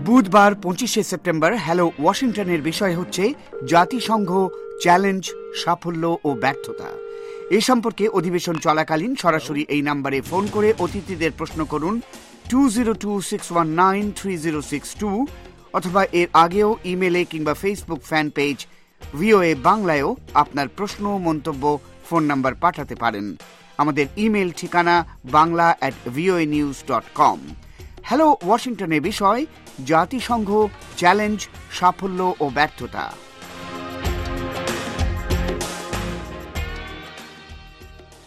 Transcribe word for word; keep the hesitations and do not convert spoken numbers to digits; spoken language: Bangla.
বুধবার পঁচিশে সেপ্টেম্বর হ্যালো ওয়াশিংটনের বিষয় হচ্ছে জাতিসংঘ চ্যালেঞ্জ, সাফল্য ও ব্যর্থতা। এ সম্পর্কে অধিবেশন চলাকালীন সরাসরি এই নম্বরে ফোন করে অতিথিদের প্রশ্ন করুন two zero two six one nine three zero six two, অথবা এর আগেও ইমেলে কিংবা ফেসবুক ফ্যান পেজ ভিওএ বাংলায়ও আপনার প্রশ্ন, মন্তব্য, ফোন নাম্বার পাঠাতে পারেন। আমাদের ইমেল ঠিকানা Bangla at VOA news dot com. Hello ওয়াশিংটনের বিষয় জাতিসংঘ চ্যালেঞ্জ, সাফল্য ও ব্যর্থতা।